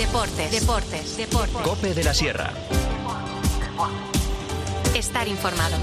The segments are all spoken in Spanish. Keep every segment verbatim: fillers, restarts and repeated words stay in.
Deportes, deportes, deportes. COPE de la Sierra. Estar informado.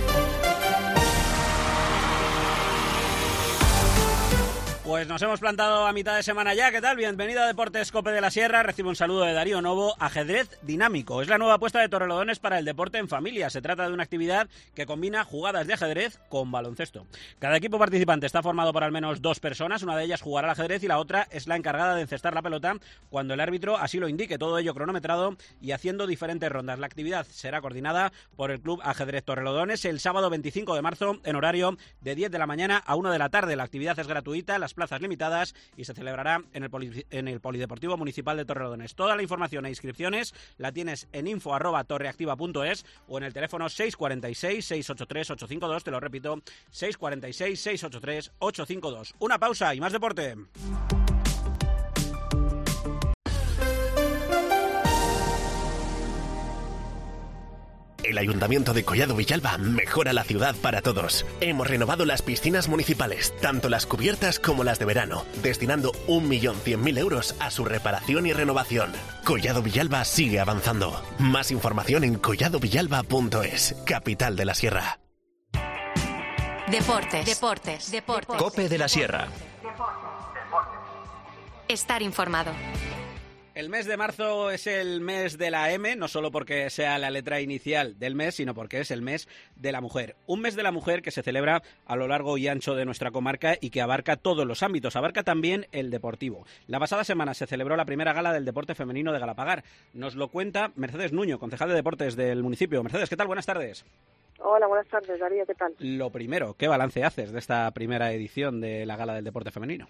Pues nos hemos plantado a mitad de semana ya. ¿Qué tal? Bienvenido a Deportes COPE de la Sierra. Recibo un saludo de Darío Novo. Ajedrez dinámico. Es la nueva apuesta de Torrelodones para el deporte en familia. Se trata de una actividad que combina jugadas de ajedrez con baloncesto. Cada equipo participante está formado por al menos dos personas. Una de ellas jugará al ajedrez y la otra es la encargada de encestar la pelota cuando el árbitro así lo indique. Todo ello cronometrado y haciendo diferentes rondas. La actividad será coordinada por el Club Ajedrez Torrelodones el sábado veinticinco de marzo en horario de diez de la mañana a una de la tarde. La actividad es gratuita. Las plazas limitadas y se celebrará en el, poli, en el Polideportivo Municipal de Torrelodones. Toda la información e inscripciones la tienes en info arroba torreactiva punto es o en el teléfono seis cuatro seis, seis ocho tres, ocho cinco dos. Te lo repito, seis cuatro seis, seis ocho tres, ocho cinco dos. Una pausa y más deporte. El Ayuntamiento de Collado Villalba mejora la ciudad para todos. Hemos renovado las piscinas municipales, tanto las cubiertas como las de verano, destinando un millón cien mil euros a su reparación y renovación. Collado Villalba sigue avanzando. Más información en collado villalba punto es, capital de la Sierra. Deportes, deportes, deportes. COPE de la Sierra. Estar informado. El mes de marzo es el mes de la M, no solo porque sea la letra inicial del mes, sino porque es el mes de la mujer. Un mes de la mujer que se celebra a lo largo y ancho de nuestra comarca y que abarca todos los ámbitos, abarca también el deportivo. La pasada semana se celebró la primera gala del deporte femenino de Galapagar. Nos lo cuenta Mercedes Nuño, concejal de deportes del municipio. Mercedes, ¿qué tal? Buenas tardes. Hola, buenas tardes, Darío, ¿qué tal? Lo primero, ¿qué balance haces de esta primera edición de la gala del deporte femenino?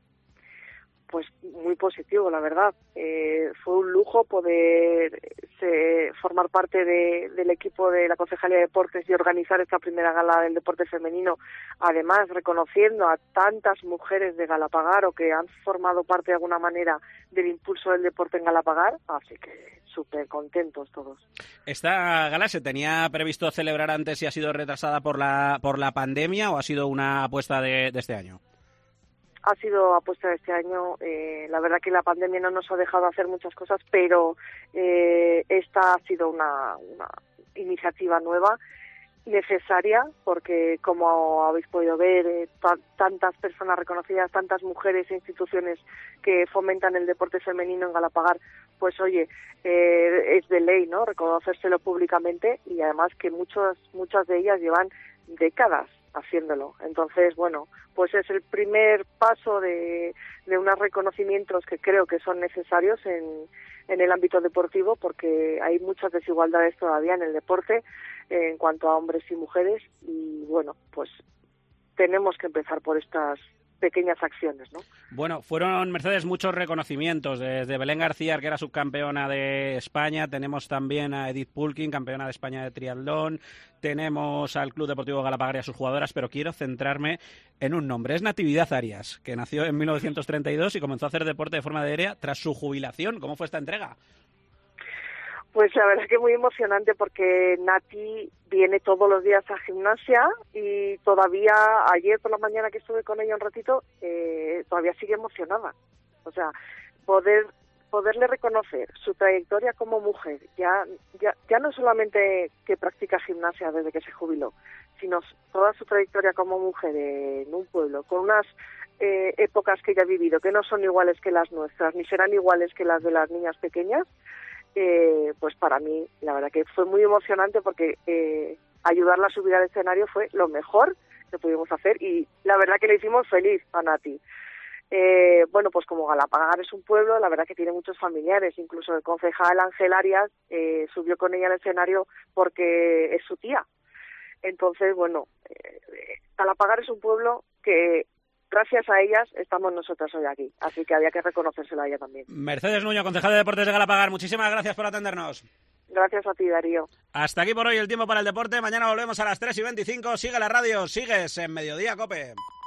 Pues muy positivo, la verdad. Eh, fue un lujo poder se, formar parte de, del equipo de la Concejalía de Deportes y organizar esta primera gala del deporte femenino, además reconociendo a tantas mujeres de Galapagar o que han formado parte de alguna manera del impulso del deporte en Galapagar, así que súper contentos todos. ¿Esta gala se tenía previsto celebrar antes y ha sido retrasada por la, por la pandemia o ha sido una apuesta de, de este año? Ha sido apuesta de este año. Eh, la verdad que la pandemia no nos ha dejado hacer muchas cosas, pero eh, esta ha sido una, una iniciativa nueva, necesaria, porque como habéis podido ver, eh, t- tantas personas reconocidas, tantas mujeres e instituciones que fomentan el deporte femenino en Galapagar, pues oye, eh, es de ley, ¿no?, reconocérselo públicamente, y además que muchos, muchas de ellas llevan décadas haciéndolo. Entonces, bueno, pues es el primer paso de, de unos reconocimientos que creo que son necesarios en, en el ámbito deportivo, porque hay muchas desigualdades todavía en el deporte eh, en cuanto a hombres y mujeres, y bueno, pues tenemos que empezar por estas pequeñas acciones, ¿no? Bueno, fueron, Mercedes, muchos reconocimientos, desde Belén García, que era subcampeona de España, tenemos también a Edith Pulkin, campeona de España de triatlón, tenemos al Club Deportivo Galapagar y a sus jugadoras, pero quiero centrarme en un nombre, es Natividad Arias, que nació en mil novecientos treinta y dos y comenzó a hacer deporte de forma aérea tras su jubilación. ¿Cómo fue esta entrega? Pues la verdad que muy emocionante, porque Nati viene todos los días a gimnasia y todavía ayer por la mañana que estuve con ella un ratito, eh, todavía sigue emocionada. O sea, poder poderle reconocer su trayectoria como mujer, ya ya ya no solamente que practica gimnasia desde que se jubiló, sino toda su trayectoria como mujer en un pueblo, con unas eh, épocas que ella ha vivido, que no son iguales que las nuestras, ni serán iguales que las de las niñas pequeñas. Eh, pues para mí, la verdad que fue muy emocionante, porque eh, ayudarla a subir al escenario fue lo mejor que pudimos hacer, y la verdad que le hicimos feliz a Nati. Eh, bueno, pues como Galapagar es un pueblo, la verdad que tiene muchos familiares, incluso el concejal Ángel Arias eh, subió con ella al escenario porque es su tía. Entonces, bueno, eh, Galapagar es un pueblo que gracias a ellas estamos nosotros hoy aquí, así que había que reconocérselo a ella también. Mercedes Nuño, concejal de Deportes de Galapagar, muchísimas gracias por atendernos. Gracias a ti, Darío. Hasta aquí por hoy el tiempo para el deporte. Mañana volvemos a las tres y veinticinco. Sigue la radio, sigues en Mediodía COPE.